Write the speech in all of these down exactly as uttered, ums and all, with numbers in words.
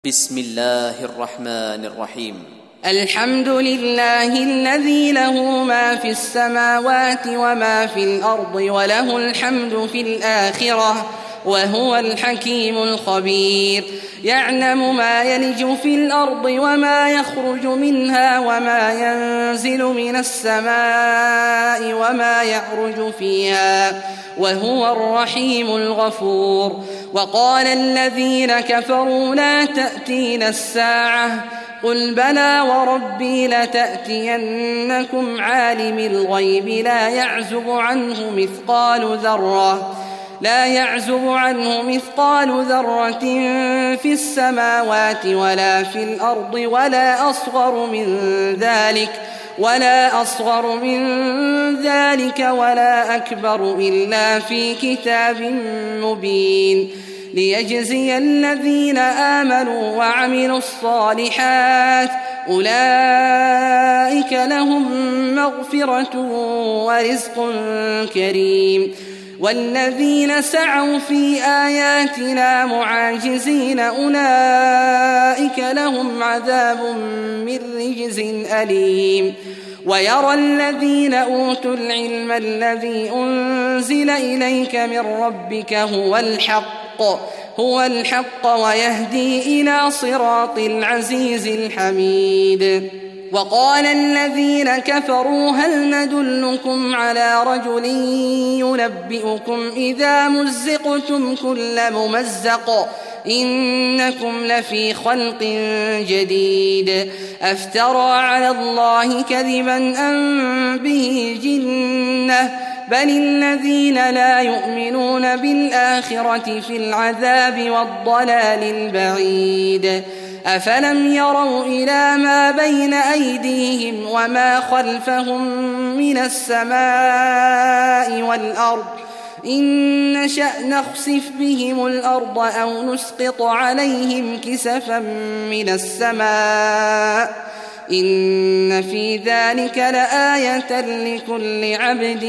بسم الله الرحمن الرحيم. الحمد لله الذي له ما في السماوات وما في الأرض وله الحمد في الآخرة وهو الحكيم الخبير. يعلم ما يلج في الأرض وما يخرج منها وما ينزل من السماء وما يعرج فيها وهو الرحيم الغفور. وقال الذين كفروا لا تأتينا الساعة قل بلى وربي لتأتينكم عالم الغيب لا يعزب عنه مثقال ذرة لا يعزب عنه مثقال ذرة في السماوات ولا في الأرض ولا أصغر من ذلك ولا أصغر من ذلك ولا أكبر إلا في كتاب مبين ليجزي الذين آمنوا وعملوا الصالحات أولئك لهم مغفرة ورزق كريم. والذين سعوا في آياتنا معاجزين أولئك لهم عذاب من رجز أليم. ويرى الذين أوتوا العلم الذي أنزل إليك من ربك هو الحق هو الحق ويهدي إلى صراط العزيز الحميد. وقال الذين كفروا هل ندلكم على رجل ينبئكم إذا مزقتم كل ممزق إنكم لفي خلق جديد أفترى على الله كذبا أم به جنة بل الذين لا يؤمنون بالآخرة في العذاب والضلال البعيد. أفلم يروا إلى ما بين أيديهم وما خلفهم من السماء والأرض إن نشأ نخسف بهم الأرض أو نسقط عليهم كسفا من السماء إن في ذلك لآية لكل عبد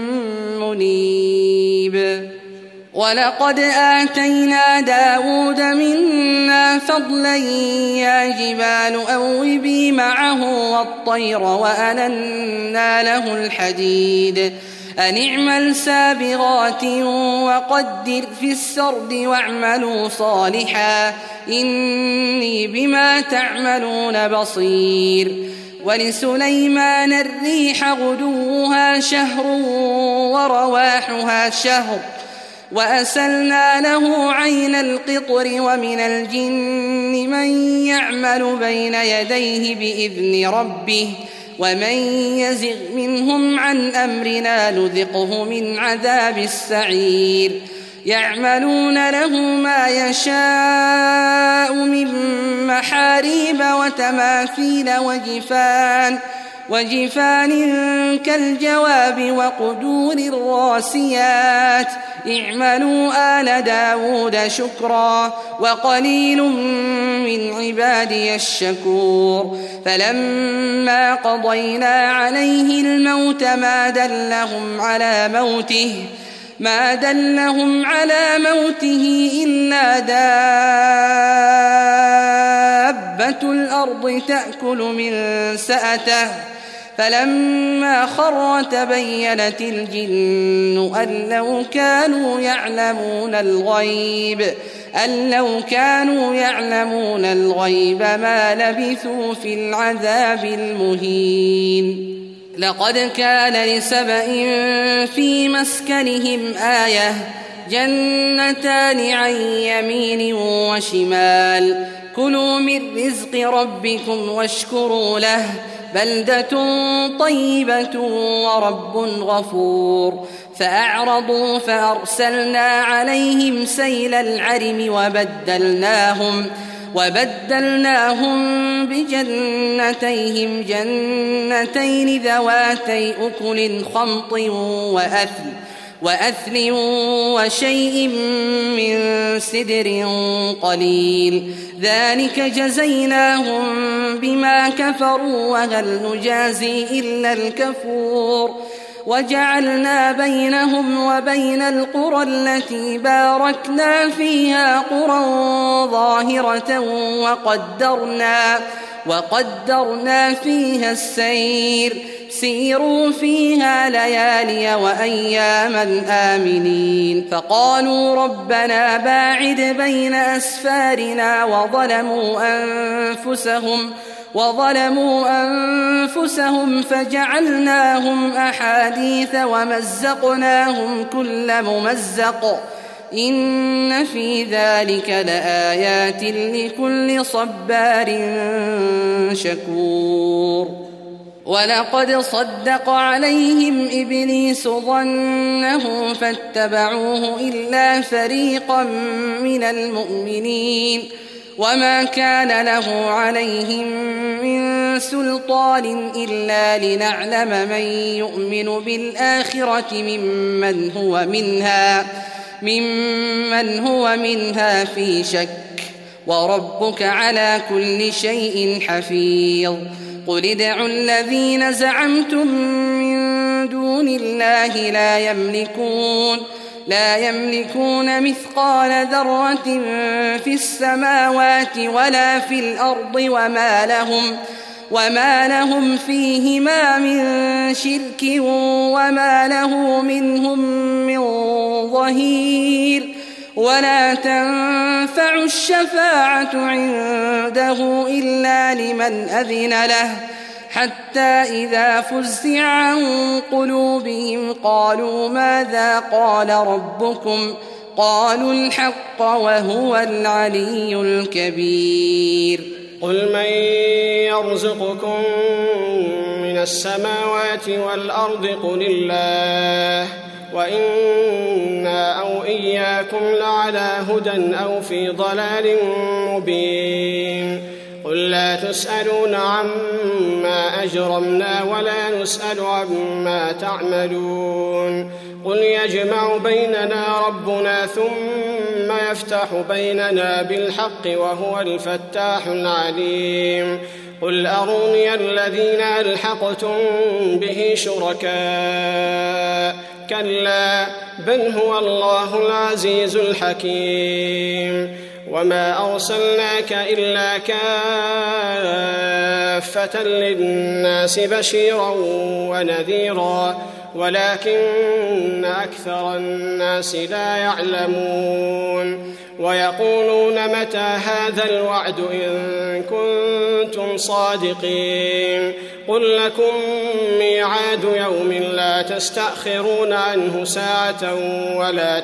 منيب. ولقد آتينا داود منا فضلا يا جبال أوبي معه والطير وألنا له الحديد أن اعمل سابغات وقدر في السرد واعملوا صالحا إني بما تعملون بصير. ولسليمان الريح غدوها شهر ورواحها شهر وأسلنا له عين القطر ومن الجن من يعمل بين يديه بإذن ربه ومن يزغ منهم عن أمرنا نذقه من عذاب السعير. يعملون له ما يشاء من محاريب وتماثيل وجفان وجفان كالجواب وقدور الراسيات اعملوا آل داود شكرا وقليل من عبادي الشكور. فلما قضينا عليه الموت ما دلهم على موته ما دلهم على موته إلا دابة الأرض تأكل من سأته فلما خر تبينت الجن أن لو كانوا يعلمون الغيب أن لو كانوا يعلمون الغيب ما لبثوا في العذاب المهين. لقد كان لسبإ في مسكنهم آية جنتان عن يمين وشمال كلوا من رزق ربكم واشكروا له بلدة طيبة ورب غفور. فأعرضوا فأرسلنا عليهم سيل العرم وبدلناهم وبدلناهم بجنتيهم جنتين ذواتي أكل خمط وأثل وأثل وشيء من سدر قليل ذلك جزيناهم بما كفروا وهل نجازي إلا الكفور. وجعلنا بينهم وبين القرى التي باركنا فيها قرى ظاهرة وقدرنا, وقدرنا فيها السير سيروا فيها ليالي وأياما آمنين. فقالوا ربنا باعد بين أسفارنا وظلموا أنفسهم وظلموا أنفسهم فجعلناهم أحاديث ومزقناهم كل ممزق إن في ذلك لآيات لكل صبار شكور. ولقد صدق عليهم إبليس ظنه فاتبعوه إلا فريقا من المؤمنين وما كان له عليهم من سلطان إلا لنعلم من يؤمن بالآخرة ممن هو منها ممن هو منها في شك وربك على كل شيء حفيظ. قل ادعوا الذين زعمتم من دون الله لا يملكون لا يملكون مثقال ذرة في السماوات ولا في الأرض وما لهم وما لهم فيهما من شرك وما له منهم من ظهير. ولا تنفع الشفاعة عنده إلا لمن أذن له حتى إذا فزع عن قلوبهم قالوا ماذا قال ربكم قالوا الحق وهو العلي الكبير. قل من يرزقكم من السماوات والأرض قل الله وإنا أو إياكم لعلى هدى أو في ضلال مبين. قل لا تسألون عما أجرمنا ولا نسأل عما تعملون. قل يجمع بيننا ربنا ثم يفتح بيننا بالحق وهو الفتاح العليم. قل أروني الذين ألحقتم به شركاء كلا بل هو الله العزيز الحكيم. وما أرسلناك إلا كافة للناس بشيرا ونذيرا ولكن أكثر الناس لا يعلمون. ويقولون متى هذا الوعد إن كنتم صادقين. قل لكم ميعاد يوم لا تستأخرون عنه ساعة ولا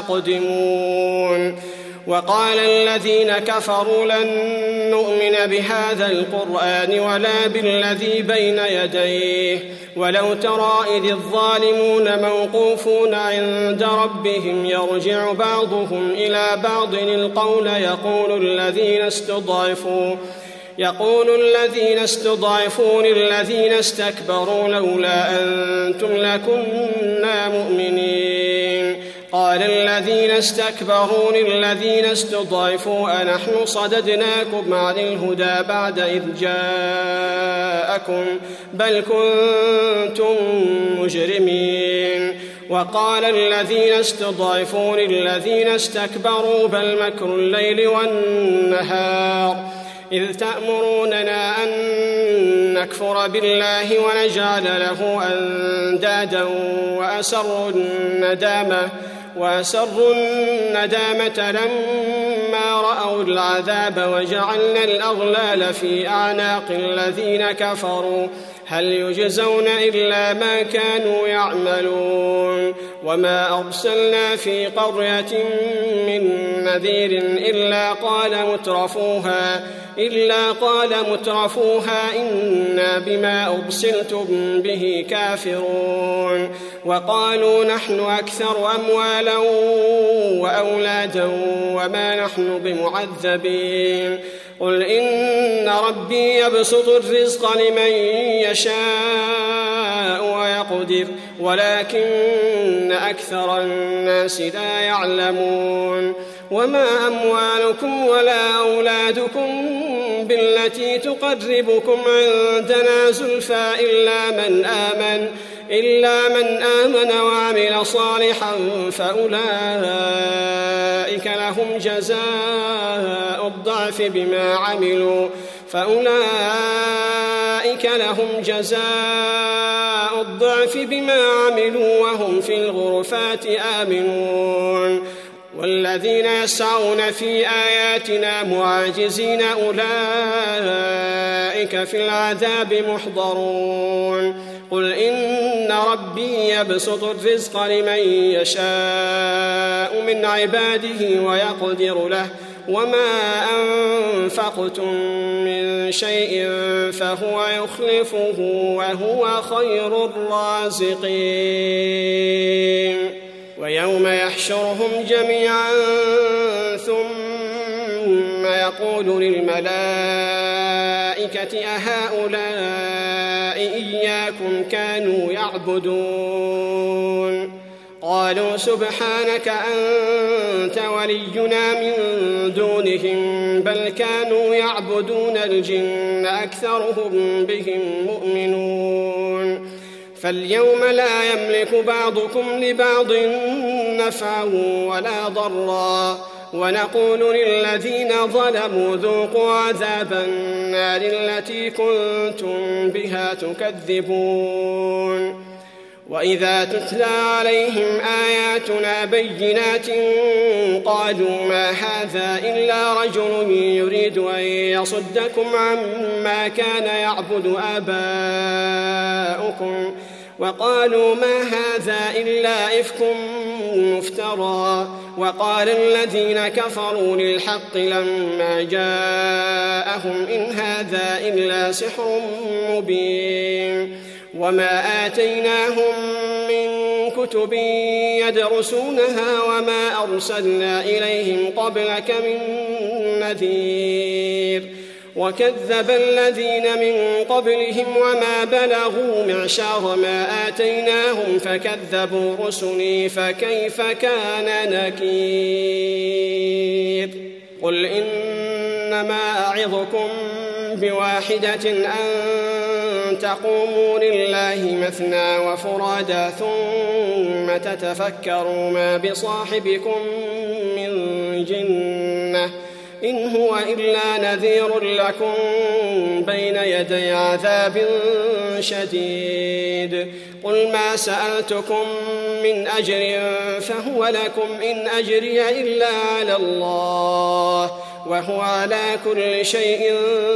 تستقدمون. وقال الذين كفروا لن نؤمن بهذا القرآن ولا بالذي بين يديه ولو ترى إذ الظالمون موقوفون عند ربهم يرجع بعضهم إلى بعض القول يقول الذين استضعفوا يقول الذين استضعفوا للذين استكبروا لولا أنتم لكنا مؤمنين. قال الذين استكبروا للذين استضعفوا أنحن صددناكم عن الهدى بعد إذ جاءكم بل كنتم مجرمين. وقال الذين استضعفوا للذين استكبروا بل مكر الليل والنهار إذ تأمروننا أن نكفر بالله ونجعل له أندادا وأسروا الندامة وأسروا الندامة لما رأوا العذاب وجعلنا الأغلال في أعناق الذين كفروا هل يجزون إلا ما كانوا يعملون. وما أرسلنا في قرية من نذير إلا قال مترفوها إلا قال مترفوها إنا بما أرسلتم به كافرون. وقالوا نحن أكثر أموالا وأولادا وما نحن بمعذبين. قل إن ربي يبسط الرزق لمن يشاء ويقدر ولكن أكثر الناس لا يعلمون. وما أموالكم ولا أولادكم بالتي تقربكم عندنا زلفى إلا من آمن إلا من آمن وعمل صالحا فأولئك لهم جزاء الضعف بما عملوا فأولئك لهم جزاء الضعف بما عملوا وهم في الغرفات آمنون والذين يسعون في آياتنا معاجزين أولئك في العذاب محضرون قل إن ربي يبسط الرزق لمن يشاء من عباده ويقدر له وما أنفقتم من شيء فهو يخلفه وهو خير الرازقين ويوم يحشرهم جميعا ثم يقول للملائكة أهؤلاء إياكم كانوا يعبدون قالوا سبحانك أنت ولينا من دونهم بل كانوا يعبدون الجن أكثرهم بهم مؤمنون فاليوم لا يملك بعضكم لبعض نفعا ولا ضرا ونقول للذين ظلموا ذوقوا عذاب النار التي كنتم بها تكذبون وإذا تتلى عليهم آياتنا بينات قالوا ما هذا إلا رجل يريد أن يصدكم عما كان يعبد آباؤكم وقالوا ما هذا إلا إفك مفترى وقال الذين كفروا للحق لما جاءهم إن هذا إلا سحر مبين وما آتيناهم من كتب يدرسونها وما أرسلنا إليهم قبلك من نذير وكذب الذين من قبلهم وما بلغوا معشار ما آتيناهم فكذبوا رسلي فكيف كان نكير قل إنما أعظكم بواحدة أن تقوموا لله مثنى وفرادا ثم تتفكروا ما بصاحبكم من جنة إن هو إلا نذير لكم بين يدي عذاب شديد قل ما سألتكم من أجر فهو لكم إن أجري إلا على الله وهو على كل شيء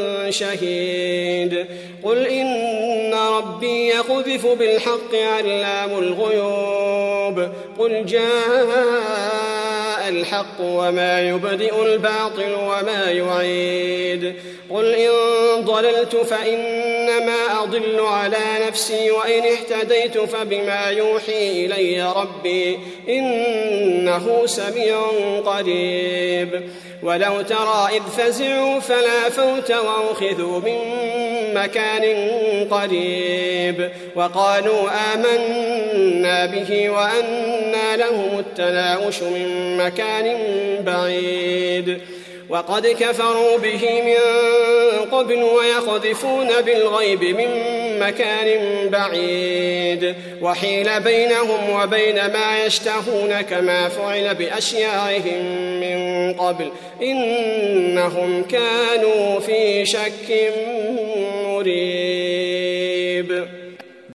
شهيد قل إن ربي يقذف بالحق علام الغيوب قل جاء الحق وما يبدئ الباطل وما يعيد قل إن ضللت فإنما أضل على نفسي وإن اهتديت فبما يوحي إلي ربي إنه سميع قريب ولو ترى إذ فزعوا فلا فوت وأخذوا من مكان قريب وقالوا آمنا به وأنى لهم التناوش من مكان بعيد وقد كفروا به من قبل ويقذفون بالغيب من مكان بعيد وحيل بينهم وبين ما يشتهون كما فعل بأشياعهم من قبل إنهم كانوا في شك مريب.